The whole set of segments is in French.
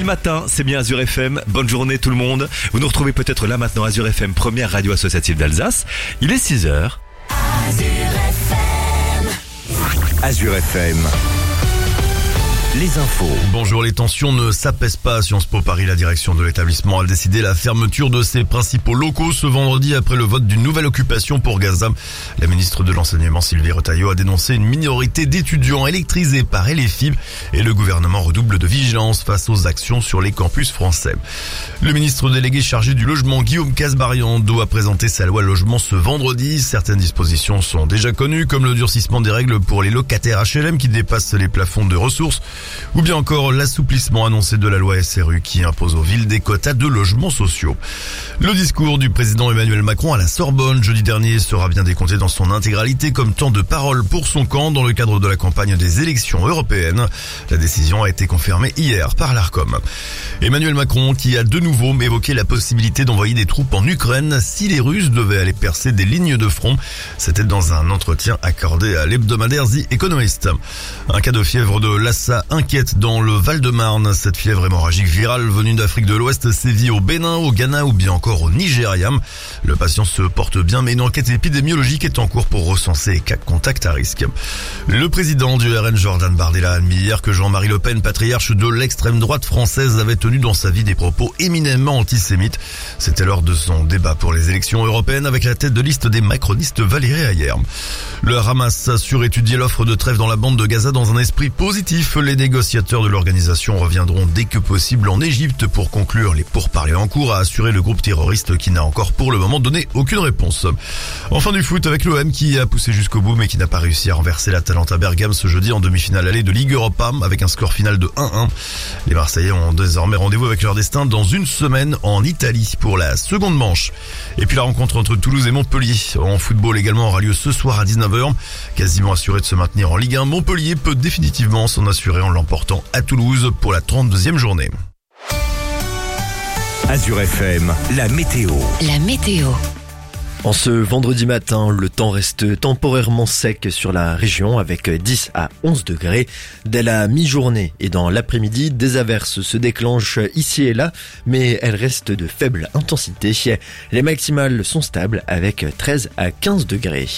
matin, c'est bien Azure FM. Bonne journée tout le monde. Vous nous retrouvez peut-être là maintenant, Azure FM, première radio associative d'Alsace. Il est 6h. Azure FM. Les infos. Bonjour, les tensions ne s'apaisent pas à Sciences Po Paris. La direction de l'établissement a décidé la fermeture de ses principaux locaux ce vendredi après le vote d'une nouvelle occupation pour Gaza. La ministre de l'Enseignement Sylvie Retailleau a dénoncé une minorité d'étudiants électrisés par LFI et le gouvernement redouble de vigilance face aux actions sur les campus français. Le ministre délégué chargé du logement Guillaume Kasbarian doit présenter sa loi logement ce vendredi. Certaines dispositions sont déjà connues comme le durcissement des règles pour les locataires HLM qui dépassent les plafonds de ressources. Ou bien encore l'assouplissement annoncé de la loi SRU qui impose aux villes des quotas de logements sociaux. Le discours du président Emmanuel Macron à la Sorbonne jeudi dernier sera bien décompté dans son intégralité comme temps de parole pour son camp dans le cadre de la campagne des élections européennes. La décision a été confirmée hier par l'Arcom. Emmanuel Macron qui a de nouveau évoqué la possibilité d'envoyer des troupes en Ukraine si les Russes devaient aller percer des lignes de front. C'était dans un entretien accordé à l'hebdomadaire The Economist. Un cas de fièvre de Lassa inquiète dans le Val-de-Marne. Cette fièvre hémorragique virale venue d'Afrique de l'Ouest sévit au Bénin, au Ghana ou bien encore au Nigeria. Le patient se porte bien mais une enquête épidémiologique est en cours pour recenser les cas de contact à risque. Le président du RN Jordan Bardella a admis hier que Jean-Marie Le Pen, patriarche de l'extrême droite française, avait tenu dans sa vie des propos éminemment antisémites. C'était lors de son débat pour les élections européennes avec la tête de liste des macronistes Valérie Hayer. Le Hamas a surétudié l'offre de trêve dans la bande de Gaza dans un esprit positif. Les négociateurs de l'organisation reviendront dès que possible en Égypte pour conclure les pourparlers en cours, a assuré le groupe terroriste qui n'a encore pour le moment donné aucune réponse. Enfin du foot avec l'OM qui a poussé jusqu'au bout mais qui n'a pas réussi à renverser l'Atalanta Bergame ce jeudi en demi-finale allée de Ligue Europa avec un score final de 1-1. Les Marseillais ont désormais rendez-vous avec leur destin dans une semaine en Italie pour la seconde manche. Et puis la rencontre entre Toulouse et Montpellier en football également aura lieu ce soir à 19h. Quasiment assuré de se maintenir en Ligue 1, Montpellier peut définitivement s'en assurer en l'emportant à Toulouse pour la 32e journée. Azure FM, la météo. La météo. En ce vendredi matin, le temps reste temporairement sec sur la région avec 10 à 11 degrés. Dès la mi-journée et dans l'après-midi, des averses se déclenchent ici et là, mais elles restent de faible intensité. Les maximales sont stables avec 13 à 15 degrés.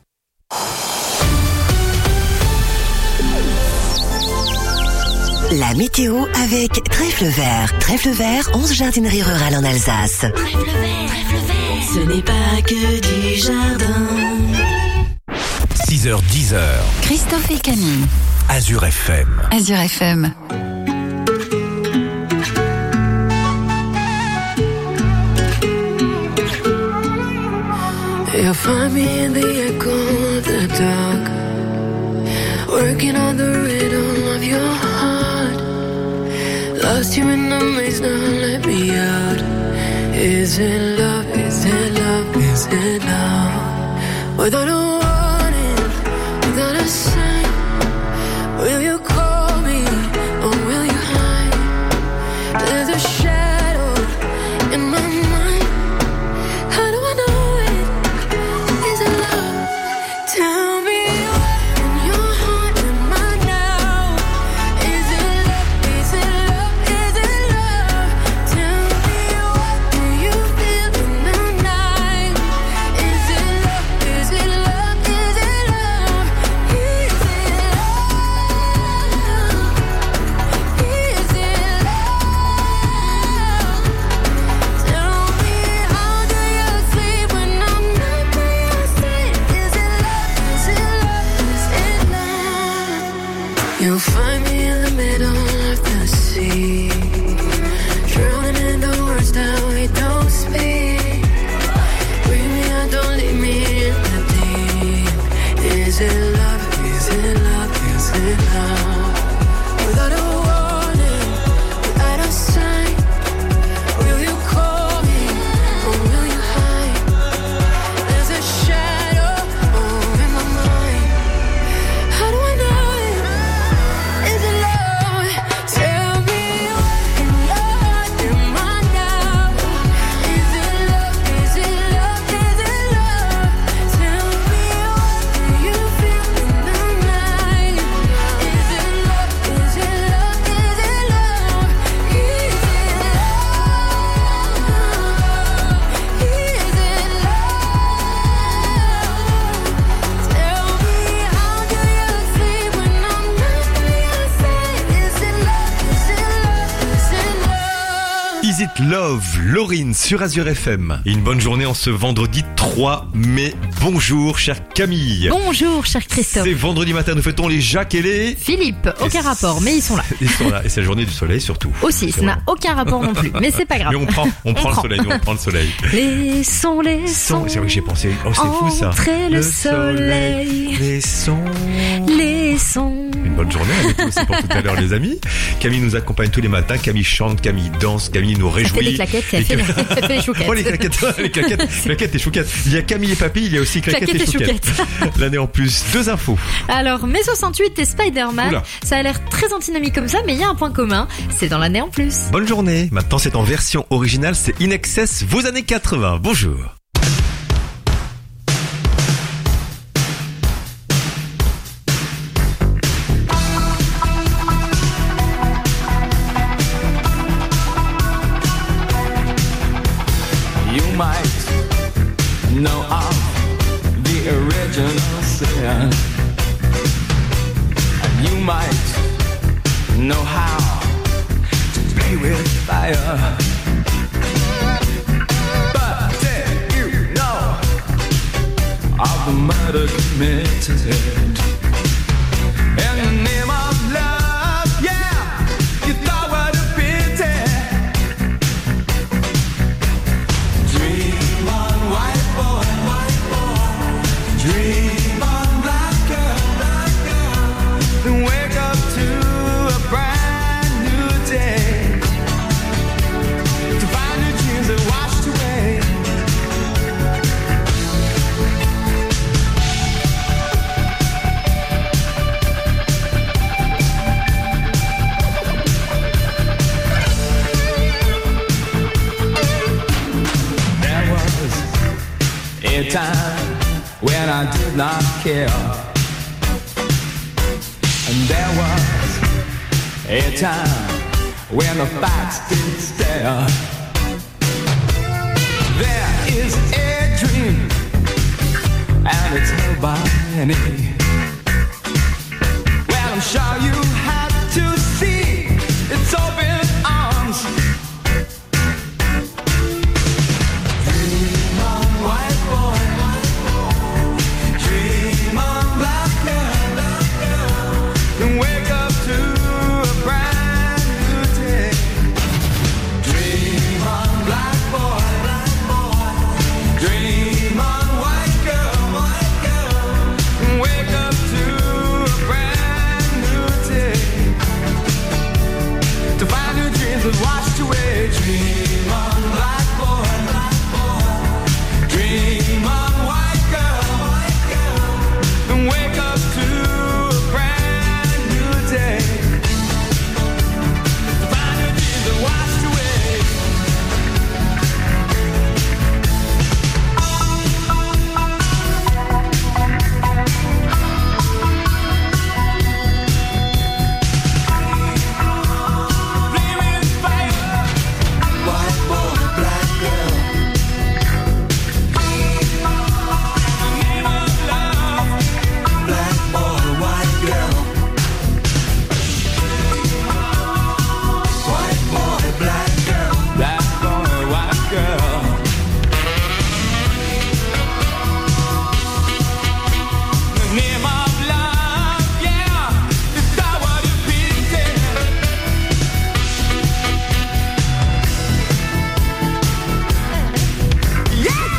La météo avec Trèfle Vert. Trèfle Vert, 11 jardineries rurales en Alsace. Trèfle Vert, ce n'est pas que du jardin. 6h, 10h. Christophe et Camille. Azure FM. Azure FM. You'll find me in the echo of the dark, working on the rhythm of your heart. Lost you in the maze, now let me out. Is it love, is it love, is it love? Without a warning, without a sign, will you call me or will you hide? There's a shadow in my mind. How do I know it? Is it love? Tell me what's in your heart and mind now. Is it love? Is it love? Is it love? Tell me what do you feel in the night? Is it love? Is it love? Love, Laurine sur Azure FM. Et une bonne journée en ce vendredi 3 mai. Bonjour, chère Camille. Bonjour, cher Christophe. C'est vendredi matin, nous fêtons les Jacques et les... Philippe, aucun rapport, mais ils sont là. Ils sont là, et c'est la journée du soleil surtout. Aussi, ça n'a aucun rapport non plus, mais c'est pas grave. Mais on prend le soleil, nous on prend le soleil. Laissons, C'est vrai que j'ai pensé, oh c'est fou ça. Entrer le soleil. Laissons. Une bonne journée avec nous, c'est pour tout à l'heure les amis. Camille nous accompagne tous les matins, Camille chante, Camille danse, Camille nous réjouit. Elle fait des claquettes, elle fait les chouquettes. Oh les claquettes et chouquettes. Il y a Camille et Papy, il y a aussi claquettes et chouquettes. L'année en plus, 2 infos. Alors, mai 68 et Spider-Man, Oula. ça a l'air très antinomique comme ça, mais il y a un point commun, c'est dans l'année en plus. Bonne journée. Maintenant c'est en version originale, c'est In Excess, vos années 80. Bonjour. You might know of the original sin, and you might know how to play with fire. But did you know of the murder committed in the name of love? Yeah, you thought what a pity. Dream on, white boy. Dream on, black girl. Then wake up to a brand new day, to find your dreams that washed away. There was a time when I did not care, and there was a time when the facts did stare. There is a dream, and it's held by many. Well, I'm sure you have to see its open arms. Dream on, white boy. Dream on, black girl. Then wake up to a brand new day. Dream on, black boy. Dream on, white girl. Then wake up to a brand new day, to find your dreams that washed away. Dream on, black boy. Dream on, white girl. Then wake up to a brand new day, to find your dreams that washed away. Flaming fire, white boy, black girl. The name of love, black boy, white girl. White boy, black girl. Black boy, white girl. The name of love, yeah, is that what it means? Yeah.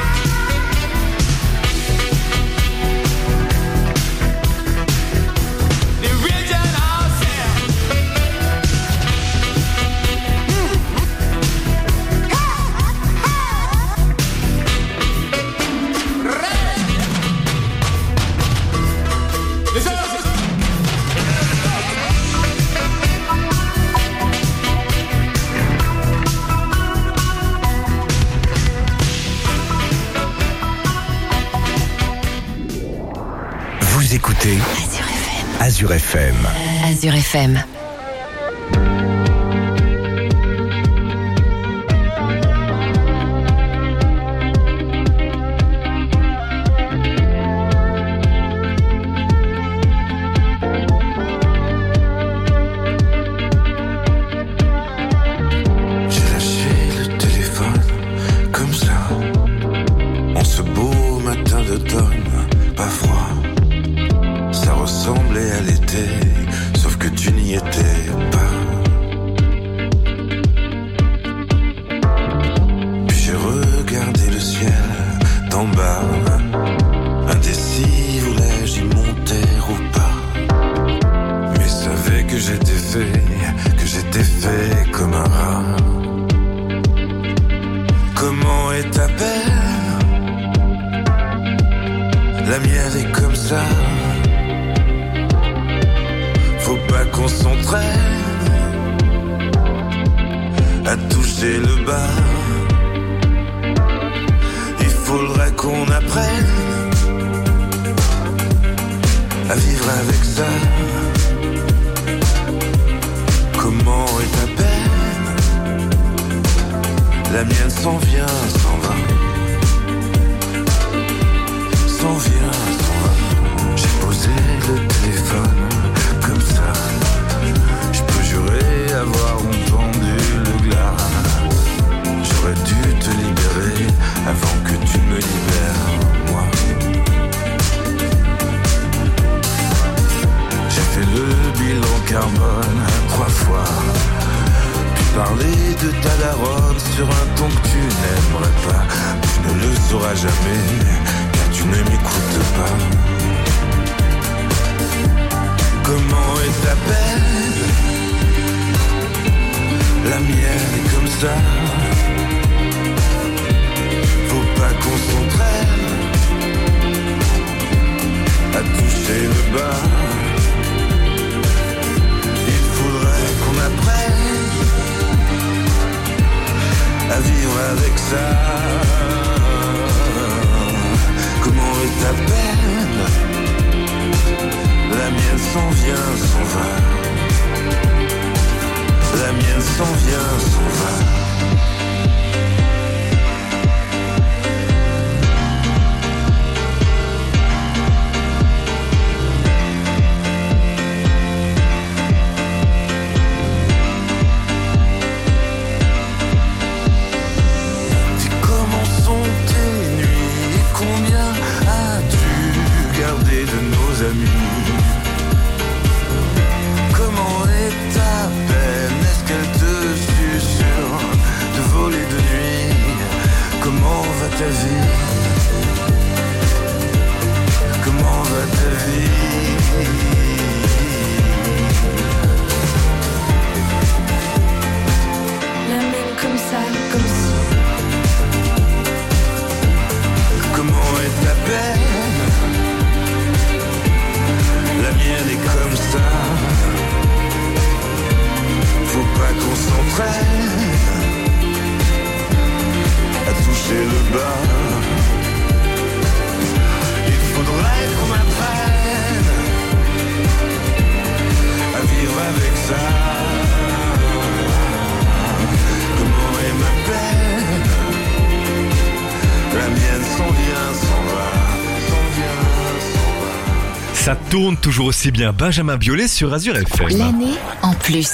The original sin. Vous écoutez Azure FM. Azure FM. J'ai lâché ça. Faut pas qu'on s'entraîne à toucher le bas. Il faudrait qu'on apprenne à vivre avec ça. Comment est ta peine? La mienne s'en vient, s'en va. S'en vient, s'en va. J'ai posé le téléphone comme ça. Je peux jurer avoir entendu le glas. J'aurais dû te libérer avant que tu me libères, moi. J'ai fait le bilan carbone 3 fois. Puis parler de ta daronne sur un ton que tu n'aimerais pas. Tu ne le sauras jamais, car tu ne m'écoutes pas. Comment est ta peine? La mienne est comme ça. Faut pas qu'on s'entraîne à toucher le bas. Il faudrait qu'on apprenne à vivre avec ça. Comment est ta peine? La mienne s'en vient, s'en va. La mienne s'en vient, s'en va. Comment est ta peine? Est-ce qu'elle te susurre de voler de nuit? Comment va ta vie? Comment va ta vie? La mienne comme ça, comme si. Comment est ta peine? La mienne est comme ça. Faut pas qu'on s'entraîne à toucher le bas. Il faudrait qu'on apprenne à vivre avec ça. Comment est ma peine? La mienne s'en vient, s'en va. S'en vient, s'en va. Ça tourne toujours aussi bien. Benjamin Biolay sur Azure FM. L'année en plus.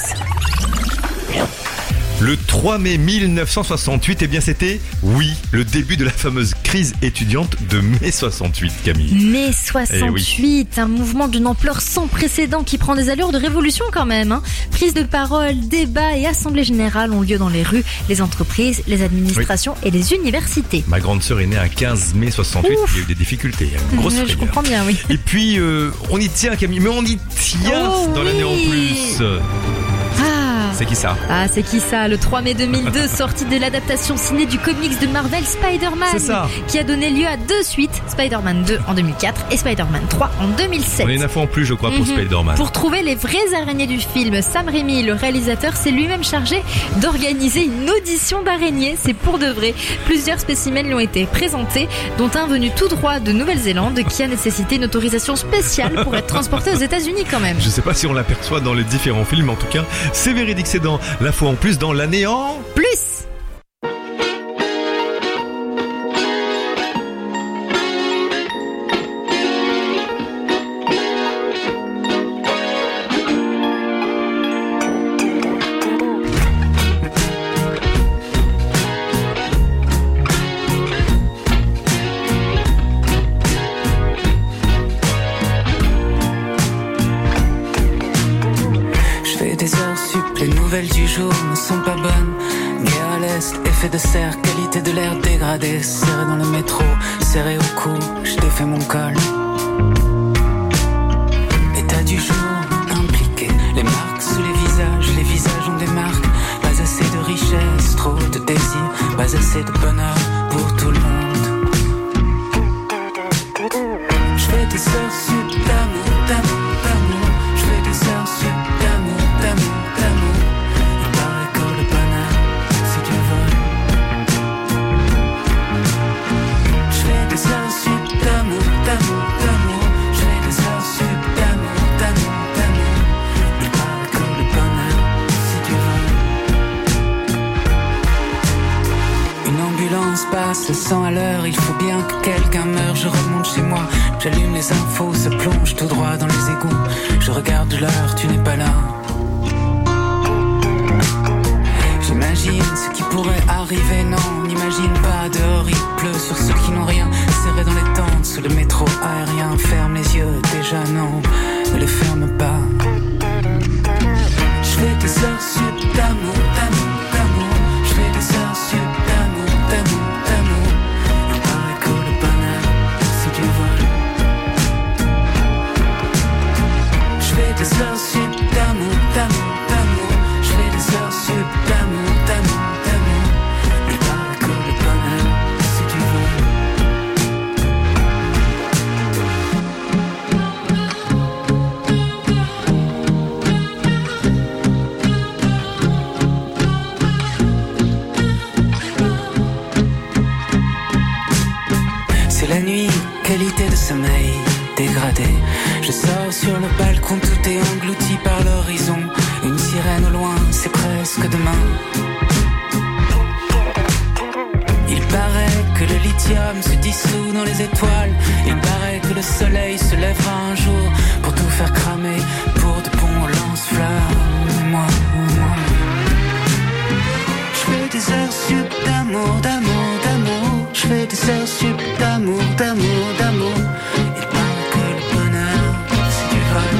Le 3 mai 1968, eh bien c'était, oui, le début de la fameuse crise étudiante de mai 68, Camille. Mai 68, un mouvement d'une ampleur sans précédent qui prend des allures de révolution quand même. Prise de parole, débats et assemblées générales ont lieu dans les rues, les entreprises, les administrations et les universités. Ma grande sœur est née un 15 mai 68, Ouf. il y a eu des difficultés, il y a une grosse Je frayeur. comprends bien, oui. Et puis, on y tient, Camille, mais on y tient dans l'année en plus. C'est qui ça? Ah, c'est qui ça? Le 3 mai 2002, sortie de l'adaptation ciné du comics de Marvel Spider-Man. C'est ça. Qui a donné lieu à 2 suites, Spider-Man 2 en 2004 et Spider-Man 3 en 2007. On est une info en plus, je crois, pour Spider-Man. Pour trouver les vraies araignées du film, Sam Raimi, le réalisateur, s'est lui-même chargé d'organiser une audition d'araignées. C'est pour de vrai. Plusieurs spécimens lui ont été présentés, dont un venu tout droit de Nouvelle-Zélande qui a nécessité une autorisation spéciale pour être transporté aux États-Unis quand même. Je sais pas si on l'aperçoit dans les différents films, mais en tout cas, c'est véridique, c'est dans l'info en plus dans l'année en Plus. Les nouvelles du jour ne sont pas bonnes. Guerre à l'est, effet de serre, qualité de l'air dégradée. Serré dans le métro, serré au cou, je défais mon col. État du jour, impliqué. Les marques sous les visages ont des marques. Pas assez de richesse, trop de désir. Pas assez de bonheur pour tout le monde. Je fais des heures sur se passe, le sang à l'heure, il faut bien que quelqu'un meure. Je remonte chez moi, j'allume les infos, se plonge tout droit dans les égouts. Je regarde l'heure, tu n'es pas là. J'imagine ce qui pourrait arriver, non, n'imagine pas. Dehors il pleut sur ceux qui n'ont rien, serrés dans les tentes, sous le métro aérien. Ferme les yeux, déjà non, ne les ferme pas. Je fais des heures sup d'amour, d'amour, d'amour. Je fais des heures sup d'amour, d'amour, d'amour. Il paraît que le bonheur, c'est du vol. Je fais des heures sup d'amour, d'amour, d'amour. Je fais des heures sup d'amour, d'amour, d'amour. Il paraît que le bonheur, c'est du vol. C'est la nuit, qualité de sommeil dégradée. Je sors sur le balcon, tout est englouti par l'horizon. Une sirène au loin, c'est presque demain. Il paraît que le lithium se dissout dans les étoiles. Il paraît que le soleil se lèvera un jour pour tout faire cramer, pour de bons lance-flammes. Moi. Je fais des heures sup d'amour, d'amour, d'amour. Je fais des heures sup d'amour, d'amour, d'amour. Il paraît que le bonheur, c'est du vol.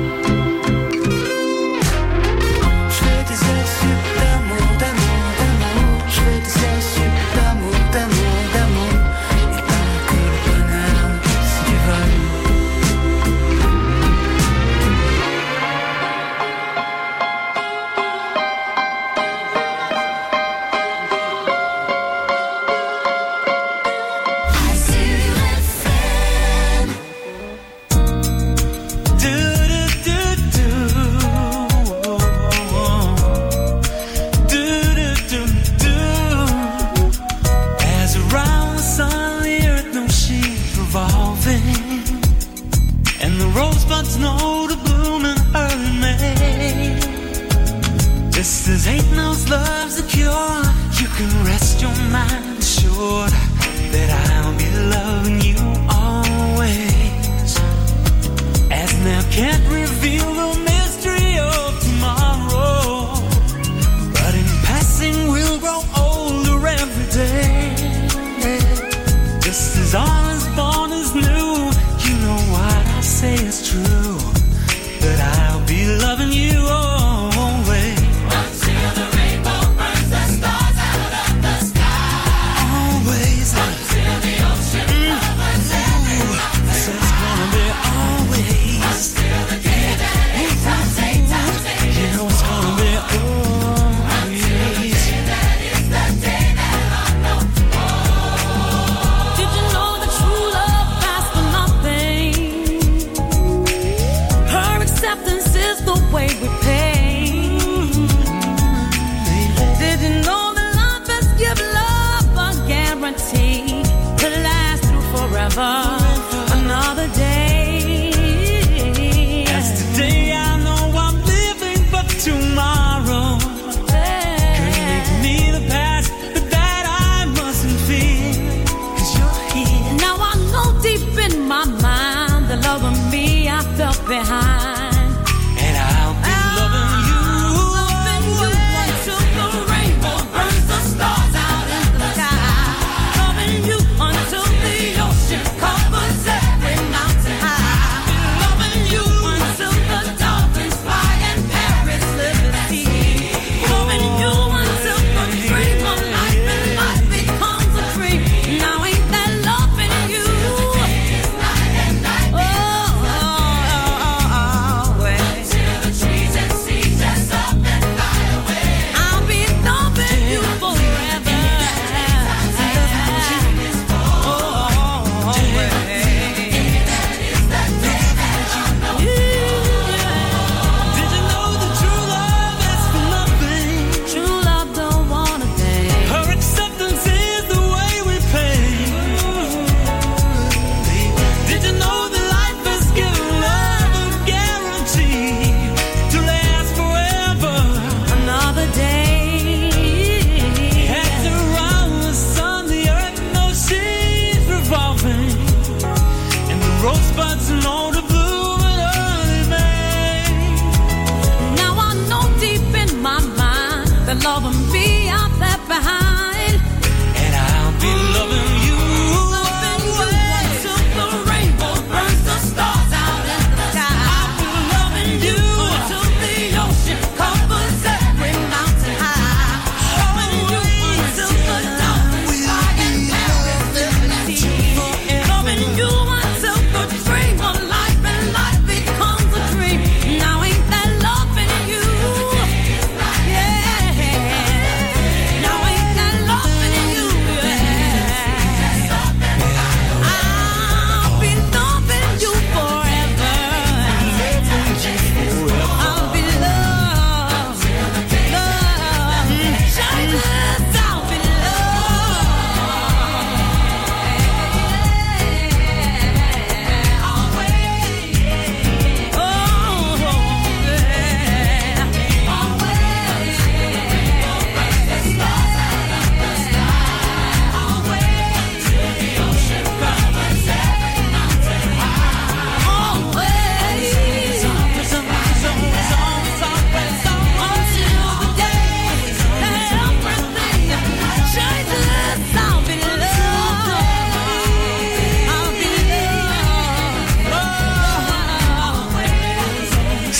Je fais des heures sup d'amour, d'amour, d'amour. Je fais des heures sup d'amour, d'amour, d'amour. Il paraît que le bonheur, c'est du vol.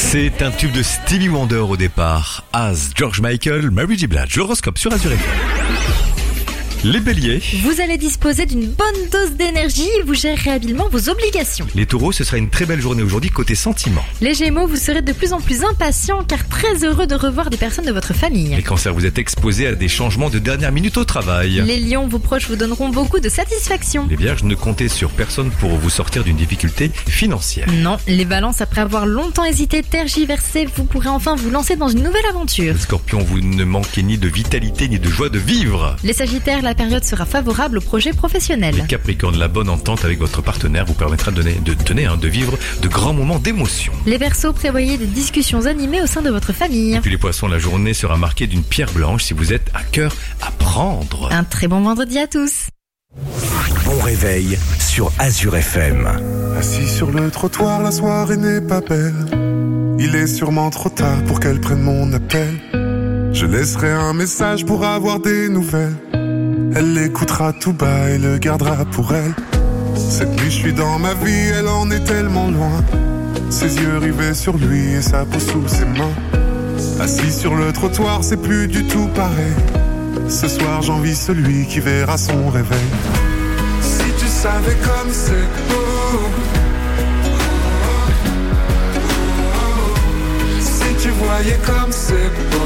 C'est un tube de Stevie Wonder au départ. As, George Michael, Mary J. Blige. L'horoscope sur Azure FM. Les béliers. Vous allez disposer d'une bonne dose d'énergie et vous gérerez habilement vos obligations. Les taureaux, ce sera une très belle journée aujourd'hui côté sentiments. Les gémeaux, vous serez de plus en plus impatients car très heureux de revoir des personnes de votre famille. Les cancers, vous êtes exposés à des changements de dernière minute au travail. Les lions, vos proches vous donneront beaucoup de satisfaction. Les vierges, ne comptez sur personne pour vous sortir d'une difficulté financière. Non, les balances, après avoir longtemps hésité, tergiversé, vous pourrez enfin vous lancer dans une nouvelle aventure. Les scorpions, vous ne manquez ni de vitalité ni de joie de vivre. Les sagittaires, la période sera favorable aux projets professionnels. Les capricornes, la bonne entente avec votre partenaire vous permettra de vivre de grands moments d'émotion. Les verseaux, prévoyez des discussions animées au sein de votre famille. Et puis les poissons, la journée sera marquée d'une pierre blanche si vous êtes à cœur à prendre. Un très bon vendredi à tous. Bon réveil sur Azure FM. Assis sur le trottoir, la soirée n'est pas belle. Il est sûrement trop tard pour qu'elle prenne mon appel. Je laisserai un message pour avoir des nouvelles. Elle l'écoutera tout bas et le gardera pour elle. Cette nuit je suis dans ma vie, elle en est tellement loin. Ses yeux rivés sur lui et sa peau sous ses mains. Assis sur le trottoir, c'est plus du tout pareil. Ce soir j'envie celui qui verra son réveil. Si tu savais comme c'est beau. Si tu voyais comme c'est beau.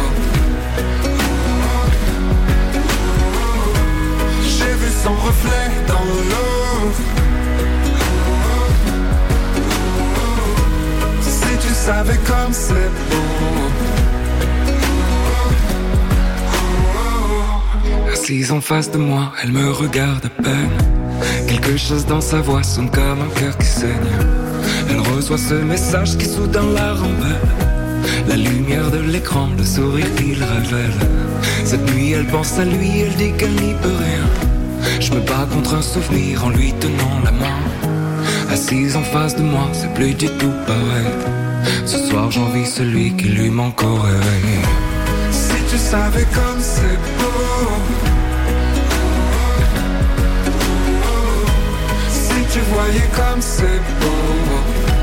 J'ai vu son reflet dans l'eau. Si tu savais comme c'est beau. Assise en face de moi, elle me regarde à peine. Quelque chose dans sa voix sonne comme un cœur qui saigne. Elle reçoit ce message qui soudain la rembelle. La lumière de l'écran, le sourire qu'il révèle. Cette nuit elle pense à lui, elle dit qu'elle n'y peut rien. Je me bats contre un souvenir en lui tenant la main. Assise en face de moi, c'est plus du tout pareil. Ce soir j'envie celui qui lui manque au réveil. Si tu savais comme c'est beau. Si tu voyais comme c'est beau.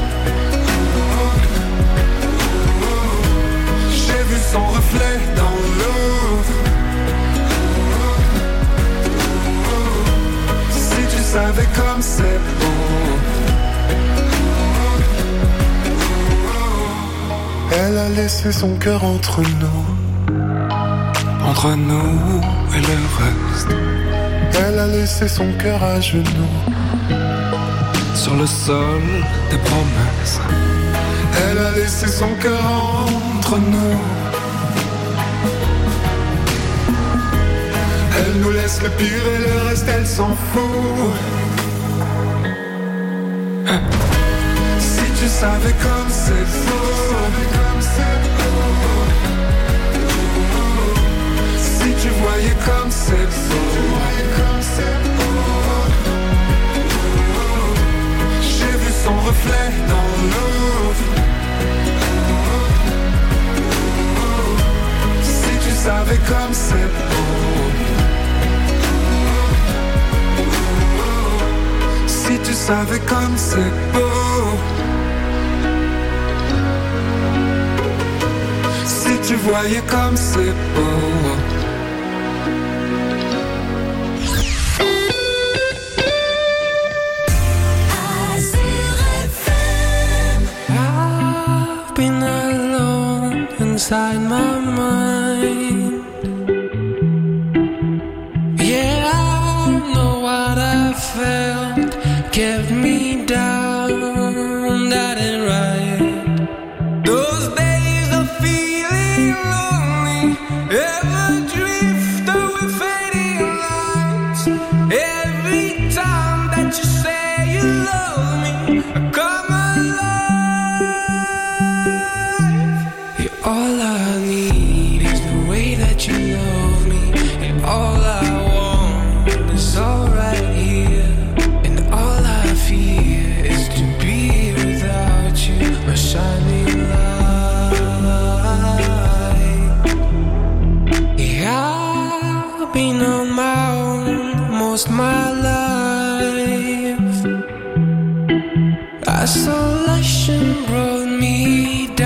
J'ai vu son reflet dans l'eau. Si tu savais comme c'est beau. Elle a laissé son cœur entre nous. Entre nous et le reste. Elle a laissé son cœur à genoux. Sur le sol des promesses. Elle a laissé son cœur entre nous. Elle nous laisse le pire et le reste elle s'en fout. Si tu savais comme c'est faux. Si tu voyais comme c'est beau. J'ai vu son reflet dans l'eau. Si tu savais comme c'est beau. Si tu savais comme c'est beau. Si tu voyais comme c'est beau. I've been alone inside my mind. Yeah, I know what I felt kept me down, that ain't right. Those days of feeling lonely, ever drift away fading lights. Every time that you say you love me, I come alive. You're all I need is the way that you love me, and all I want is all right here, and all I fear is to be without you, my shining light. Yeah, I've been on my own most my life. Isolation brought me down.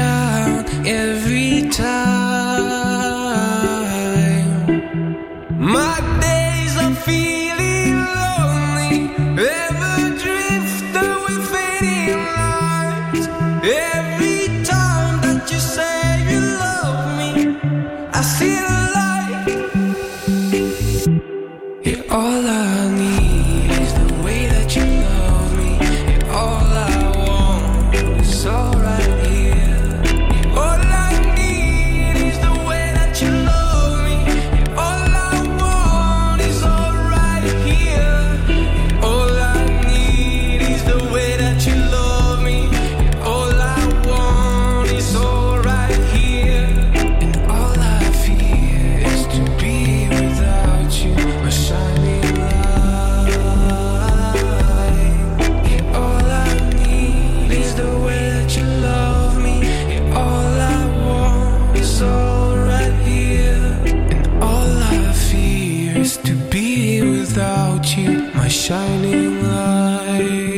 I need is the way that you love me. And all I want is all right here. All I need is the way that you love me. And all I want is all right here. All I need is the way that you love me. And all I want is all right here. And all I fear is to be without you, my shining light. And all I need is the way that you love me. And all I want is all right here. And all I fear is to be without you, my shining light.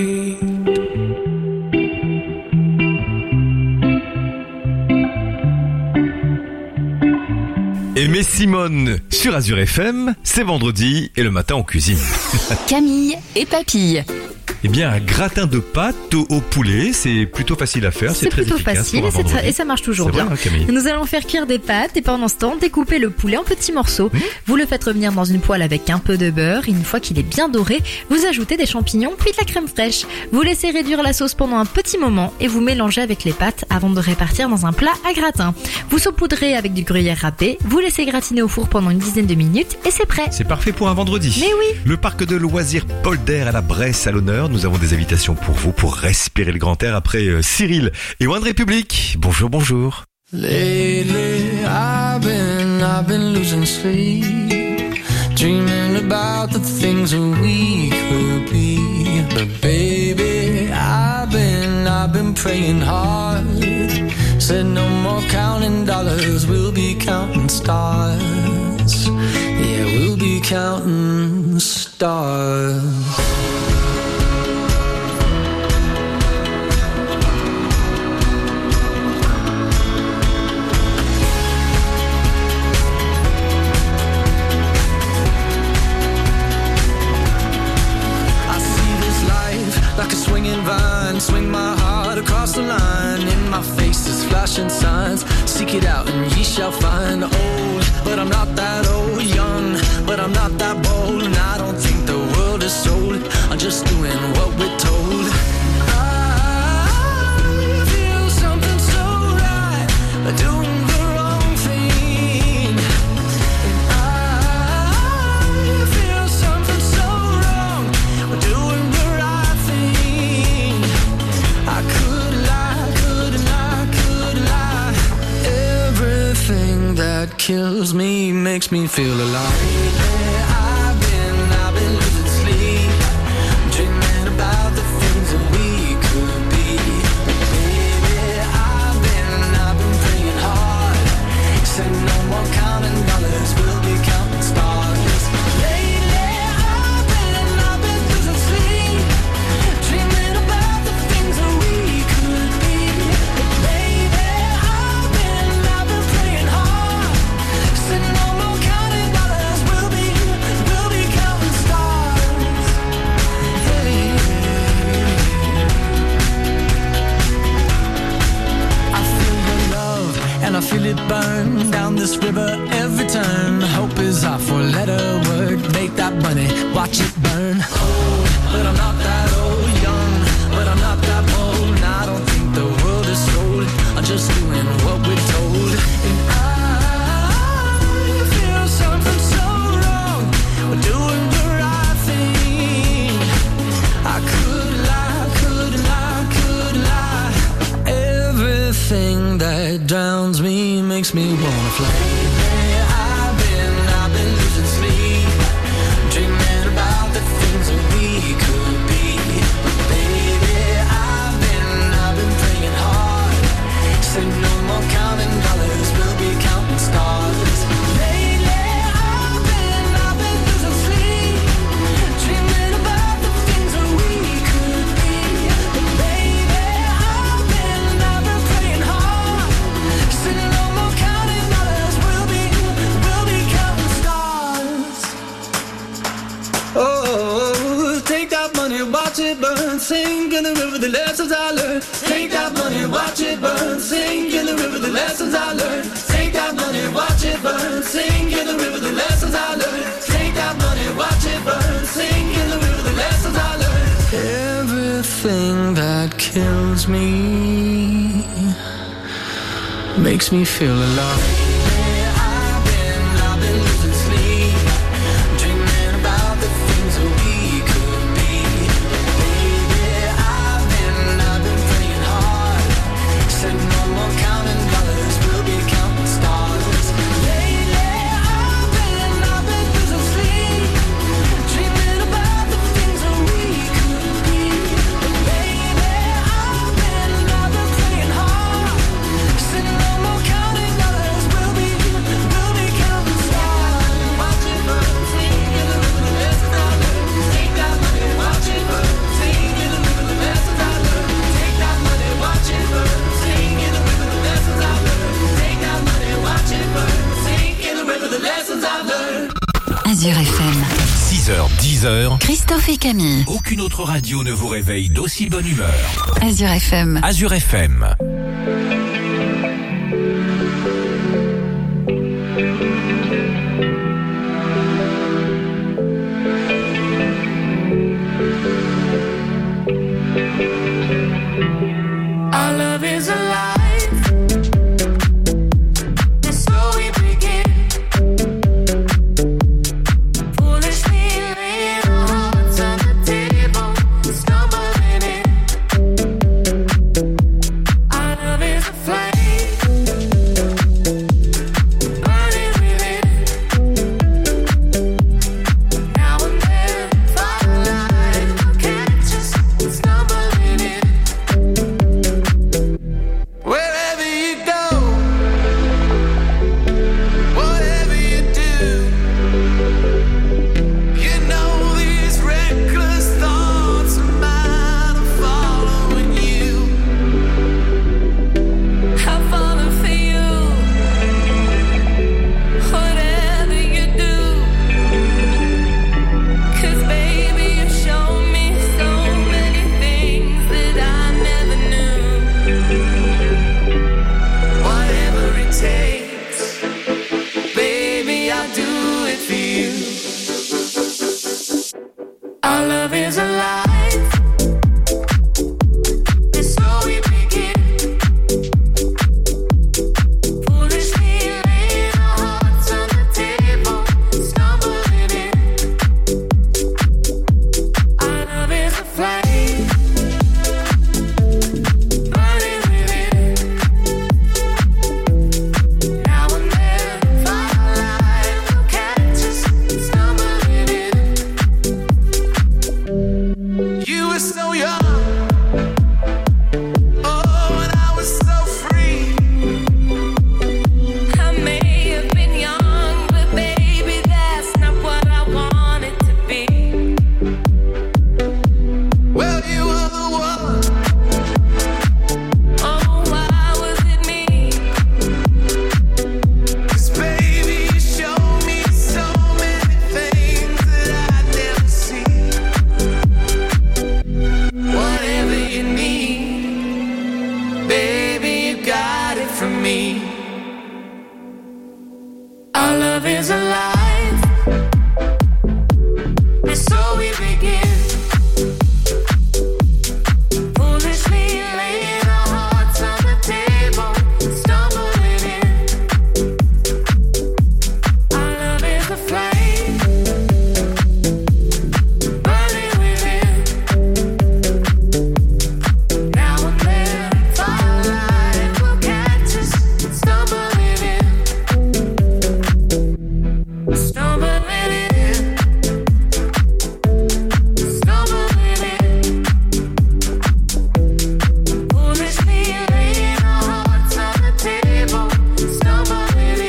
Aimé Simone sur Azure FM, c'est vendredi et le matin on cuisine. Camille et Papille. Eh bien, un gratin de pâtes au poulet, c'est plutôt facile à faire, c'est très plutôt efficace facile pour un vendredi. et ça marche toujours C'est bien. vrai, hein, Camille. Nous allons faire cuire des pâtes et pendant ce temps, découper le poulet en petits morceaux. Vous le faites revenir dans une poêle avec un peu de beurre. Une fois qu'il est bien doré, vous ajoutez des champignons puis de la crème fraîche. Vous laissez réduire la sauce pendant un petit moment et vous mélangez avec les pâtes avant de répartir dans un plat à gratin. Vous saupoudrez avec du gruyère râpé, vous laissez gratiner au four pendant une dizaine de minutes et c'est prêt. C'est parfait pour un vendredi. Mais oui. Le parc de loisirs Polder à la Bresse à l'honneur. Nous avons des invitations pour vous pour respirer le grand air après Cyril et One Republic. Bonjour, bonjour. Lately, I've been losing sleep, dreaming about the things that we could be. But baby, I've been praying hard. Said no more counting dollars, we'll be counting stars. Yeah, we'll be counting stars. Like a swinging vine, swing my heart across the line. In my face is flashing signs. Seek it out and ye shall find. Old, but I'm not that old. Young, but I'm not that bold. And I don't think the world is sold. I'm just doing what we're told. I feel something so right, doing the wrong thing. And I feel something so wrong, doing the right thing. I could lie. Everything that kills me makes me feel alive. I've been losing sleep, dreaming about the things that we could be. Baby, I've been praying hard. Said no more counting dollars, we'll be counting stars. Lately, I've been losing sleep, dreaming about the things that we could be. Baby, I've been praying hard. Said no more counting dollars, we'll be counting stars. Hey. I feel your love and I feel it burn down this river every turn. Hope is our four-letter word. Make that money, watch it burn. Old, but I'm not that old. Young, but I'm not that bold. And I don't think the world is sold. I'm just doing what we're told. And I feel something so wrong. We're doing the right thing. I could lie. Everything that drowns me makes me wanna fly. I've been losing sleep, dreaming about the things that we could be. Baby, I've been praying hard. Said no more counting dollars, we'll be counting stars. Lately, I've been losing sleep, dreaming about the things that we could be. Baby, I've been praying hard. Said no more counting dollars, we'll be counting stars. Oh, take that money, watch it burn. Sink in the river, the lessons I learned. Take that money, watch it burn. Sink in the river, the lessons I learned. Take that money, watch it burn. Sink in the river, the lessons I learned. Take that money, watch it burn, sing in the river the lessons I learned. Everything that kills me makes me feel alive. I've been losing sleep, dreaming about the things that we could be. Baby, I've been praying hard. Said no more counting dollars, we'll be counting stars. Lately, I've been losing sleep, dreaming about the things that we could be. Baby, I've been praying hard. Said no more counting dollars, we'll be counting stars. Watch it burn, sing in the river the lessons I learned. Take that money, watch it burn, sing in the river the lessons I learned. Take that money, watch it burn, sing in the river the lessons I learned. Take that money, watch it burn, sing in the river the lessons I learned. Azure FM. 6h, 10h, Christophe et Camille. aucune autre radio ne vous réveille d'aussi bonne humeur. Azure FM. Azure FM. Our love is alive, and so we begin. Foolishly laying our hearts on the table, stumbling in. Our love is a flame, burning within. Now and then, firelight will catch us stumbling in. Wherever you go, whatever you do, you know these reckless thoughts of mine are following you. I'm falling for you, whatever you do. 'Cause baby, you show me so many things that I never knew. Whatever it takes, baby, I'll do it for you. Our love is alive, and so we begin. Foolishly laying our hearts on the table, stumbling in. Our love is a flame, burning within. Now and then, firelight will catch us stumbling in. You were so young, oh, and I was so free. I may have been young, but baby, that's not what I wanted to be. Well, you were the one. Oh, why was it me? 'Cause baby, you showed me so many things that I'd never see. Whatever you need, baby, you got it from me. Our love is alive, and so we begin. Foolishly laying our hearts on the table, stumbling in. Our love is a flame, burning within. Now and then, firelight will catch us stumbling in. Stumbling in. Stumbling in. Foolishly laying our hearts on the table, stumbling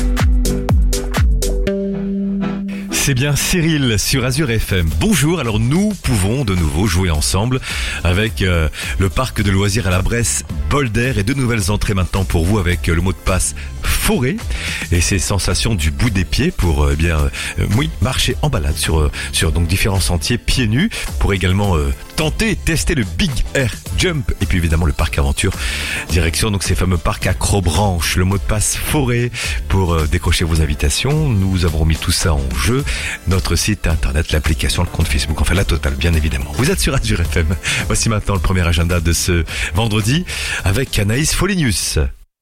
in. C'est bien Cyril sur Azure FM. Bonjour, alors nous pouvons de nouveau jouer ensemble avec le parc de loisirs à la Bresse bol d'air et 2 nouvelles entrées maintenant pour vous avec le mot de passe forêt et ces sensations du bout des pieds pour marcher en balade sur donc différents sentiers pieds nus pour également tenter et tester le Big Air Jump et puis évidemment le parc aventure direction donc ces fameux parcs Acrobranche. Le mot de passe forêt pour décrocher vos invitations. Nous avons mis tout ça en jeu, notre site internet, l'application, le compte Facebook, enfin la totale bien évidemment. Vous êtes sur Azure FM. Voici maintenant le premier agenda de ce vendredi avec Anaïs Folinius.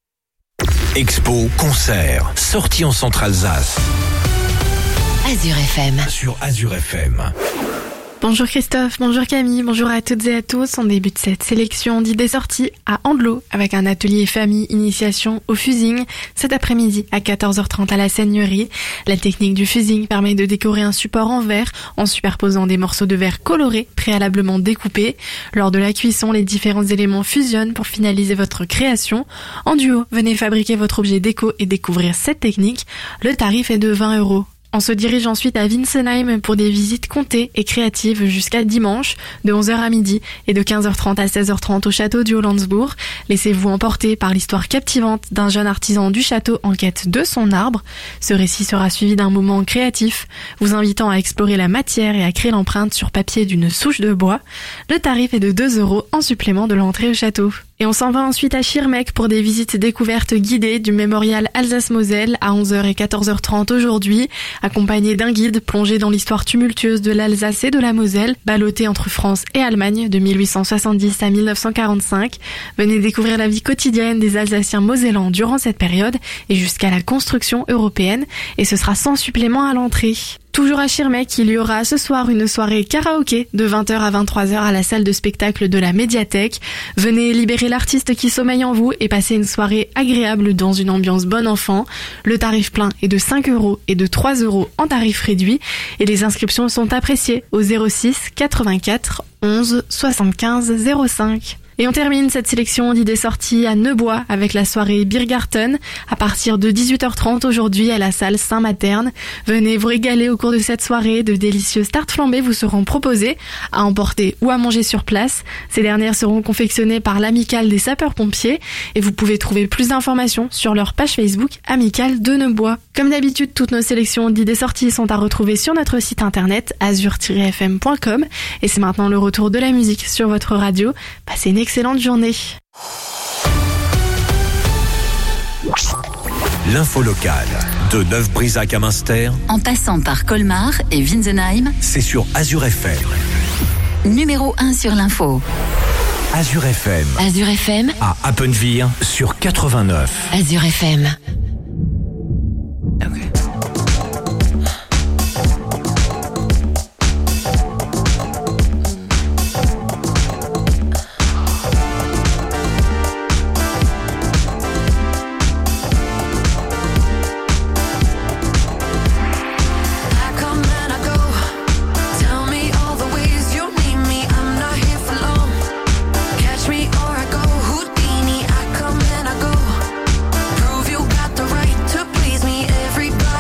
Expo, concert, sortie en Centre-Alsace. Azure FM. Sur Azure FM. Bonjour Christophe, bonjour Camille, bonjour à toutes et à tous. On débute cette sélection d'idées sorties à Andelot avec un atelier famille initiation au fusing cet après-midi à 14h30 à la Seigneurie. La technique du fusing permet de décorer un support en verre en superposant des morceaux de verre colorés préalablement découpés. Lors de la cuisson, les différents éléments fusionnent pour finaliser votre création. En duo, venez fabriquer votre objet déco et découvrir cette technique. Le tarif est de 20 €. On se dirige ensuite à Winsenheim pour des visites comptées et créatives jusqu'à dimanche, de 11h à midi et de 15h30 à 16h30 au château du Hollandsbourg. Laissez-vous emporter par l'histoire captivante d'un jeune artisan du château en quête de son arbre. Ce récit sera suivi d'un moment créatif, vous invitant à explorer la matière et à créer l'empreinte sur papier d'une souche de bois. Le tarif est de 2 € en supplément de l'entrée au château. Et on s'en va ensuite à Schirmeck pour des visites découvertes guidées du mémorial Alsace-Moselle à 11h et 14h30 aujourd'hui, accompagné d'un guide plongé dans l'histoire tumultueuse de l'Alsace et de la Moselle, ballottée entre France et Allemagne de 1870 à 1945. Venez découvrir la vie quotidienne des Alsaciens mosellans durant cette période et jusqu'à la construction européenne, et ce sera sans supplément à l'entrée. Toujours à Schirmeck, il y aura ce soir une soirée karaoké de 20h à 23h à la salle de spectacle de la médiathèque. Venez libérer l'artiste qui sommeille en vous et passer une soirée agréable dans une ambiance bon enfant. Le tarif plein est de 5 € et de 3 € en tarif réduit et les inscriptions sont appréciées au 06 84 11 75 05. Et on termine cette sélection d'idées sorties à Neubois avec la soirée Biergarten à partir de 18h30 aujourd'hui à la salle Saint-Materne. Venez vous régaler au cours de cette soirée. De délicieuses tartes flambées vous seront proposées à emporter ou à manger sur place. Ces dernières seront confectionnées par l'Amicale des sapeurs-pompiers et vous pouvez trouver plus d'informations sur leur page Facebook Amicale de Neubois. Comme d'habitude, toutes nos sélections d'idées sorties sont à retrouver sur notre site internet azure-fm.com et c'est maintenant le retour de la musique sur votre radio. Passez une excellente journée. L'info locale de Neuf-Brisach à Münster, En passant par Colmar et Winsenheim, c'est sur Azure FM. numéro 1 sur l'info. Azure FM. Azure FM, À Appenweier sur 89. Azure FM. Everybody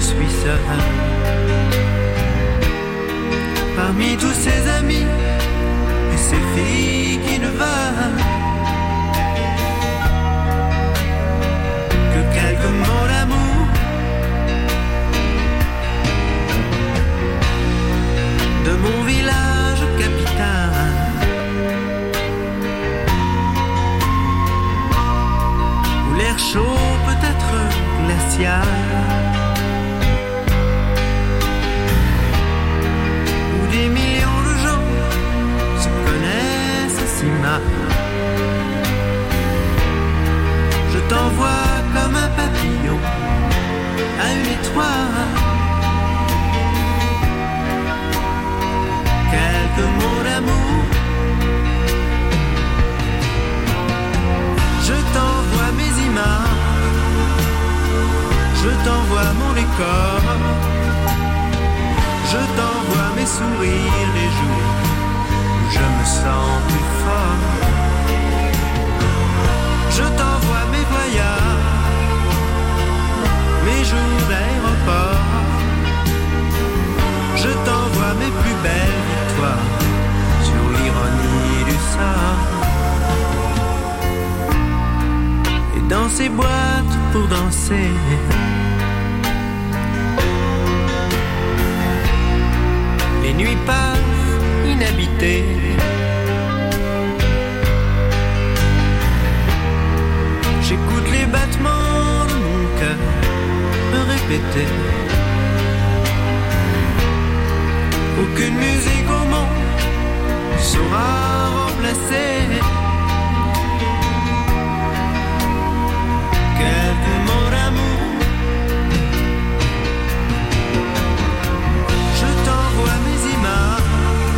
suis seul. Parmi tous ces amis et ces filles qui ne veulent que quelques mots d'amour, de mon village capital, où l'air chaud peut être glacial, où des millions de gens se connaissent si mal. Je t'envoie comme un papillon à une étoile quelques mots d'amour. Je t'envoie mes images, je t'envoie mon décor, je t'envoie mes sourires les jours où je me sens plus fort. Je t'envoie mes voyages, mes jours d'aéroport, je t'envoie mes plus belles victoires sur l'ironie du sort. Et dans ces boîtes pour danser, les nuits passent inhabitées. J'écoute les battements de mon cœur me répéter. Aucune musique au monde saura remplacer quelques mots d'amour. Je t'envoie mes images,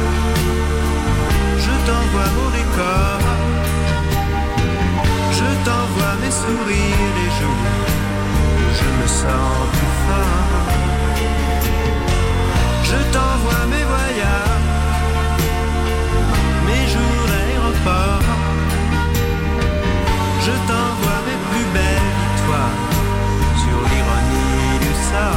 je t'envoie mon décor, je t'envoie mes sourires les jours où je me sens plus fort. Je t'envoie mes voyages, mes jours d'aéroport, je t'envoie mes plus belles victoires sur l'ironie du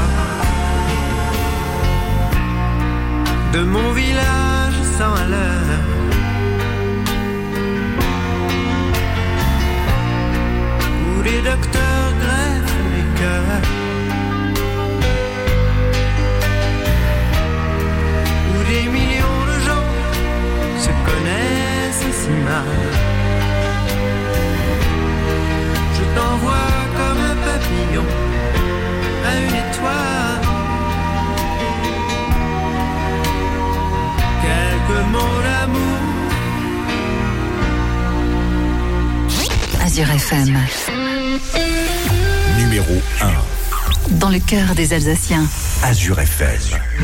sort. De mon village sans à l'heure, où les docteurs greffent les cœurs, où des millions de gens se connaissent si mal. Je t'envoie comme un papillon à une étoile quelques mots d'amour. Azure FM. Numéro 1. Dans le cœur des Alsaciens. Azure FM.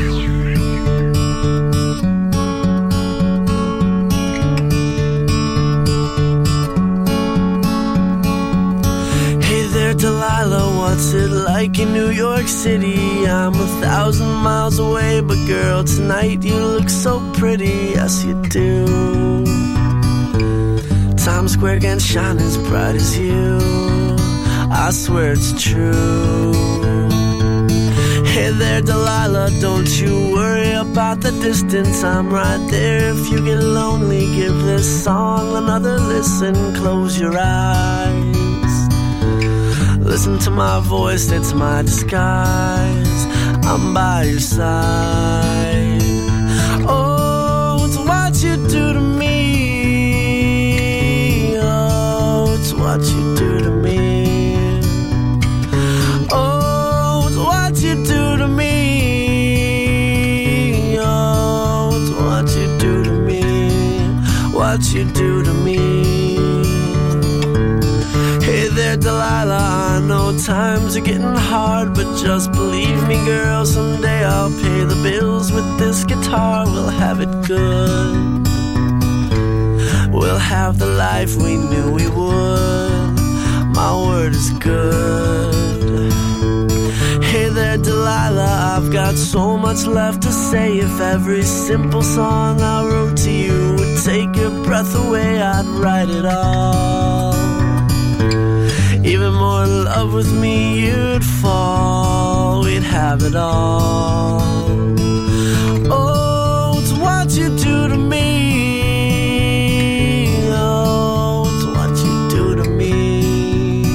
Delilah, what's it like in New York City? I'm 1,000 miles away, but girl, tonight you look so pretty, yes you do. Times Square can't shine as bright as you, I swear it's true. Hey there Delilah, don't you worry about the distance, I'm right there. If you get lonely, give this song another listen, close your eyes. Listen to my voice, it's my disguise, I'm by your side. Oh, it's what you do to me. Oh, it's what you do to me. Oh, it's what you do to me. Oh, it's what you do to me. What you do to me. Hey there Delilah, I know times are getting hard, but just believe me girl, someday I'll pay the bills with this guitar. We'll have it good, we'll have the life we knew we would, my word is good. Hey there Delilah, I've got so much left to say. If every simple song I wrote to you would take your breath away, I'd write it all. Even more in love with me, you'd fall. We'd have it all. Oh, it's what you do to me. Oh, it's what you do to me.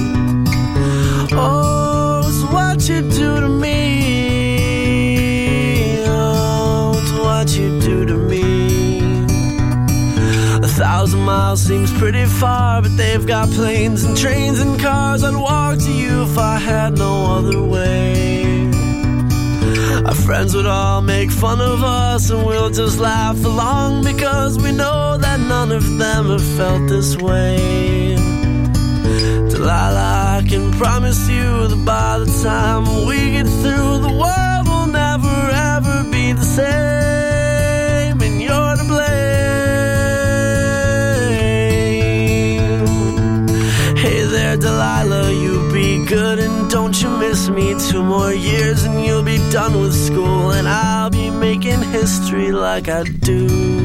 Oh, it's what you do to me. Oh, it's what you do to me. 1,000 miles seems pretty far, but they've got planes and trains and cars. I'd walk to you if I had no other way. Our friends would all make fun of us, and we'll just laugh along, because we know that none of them have felt this way. Delilah, I can promise you that by the time we get through, the world will never ever be the same, and you're to blame. Hey there, Delilah, you be good and don't you miss me. 2 more years and you'll be done with school, and I'll be making history like I do.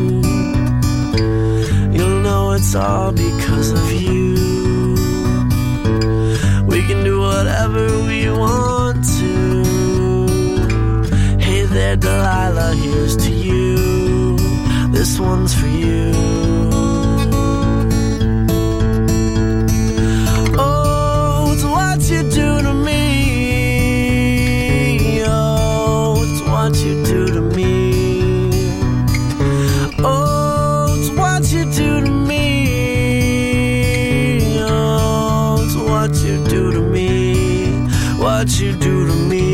You'll know it's all because of you. We can do whatever we want to. Hey there, Delilah, here's to you. This one's for you. Oh, it's what you do to me. Oh, it's what you do to me. Oh, it's what you do to me. Oh, it's what you do to me. What you do to me.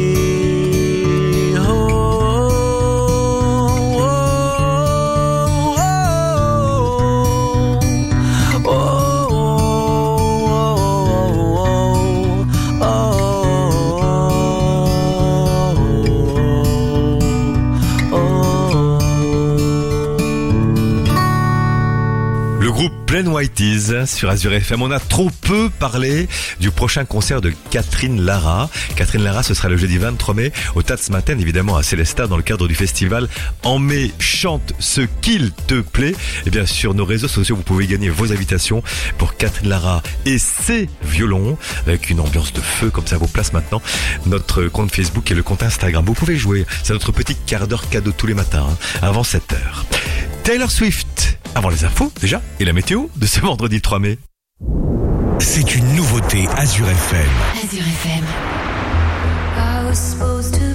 Plain White Is sur Azure FM. On a trop peu parlé du prochain concert de Catherine Lara. Catherine Lara, ce sera le jeudi 23 mai au Tatsmaten, évidemment à Célestat, dans le cadre du festival En mai, chante ce qu'il te plaît. Et bien sur nos réseaux sociaux, vous pouvez gagner vos invitations pour Catherine Lara et ses violons, avec une ambiance de feu, comme ça vos places maintenant. Notre compte Facebook et le compte Instagram. Vous pouvez jouer, c'est notre petit quart d'heure cadeau tous les matins, avant 7h. Taylor Swift, avant les infos déjà, et la météo de ce vendredi 3 mai. C'est une nouveauté Azure FM. Azure FM. I was supposed to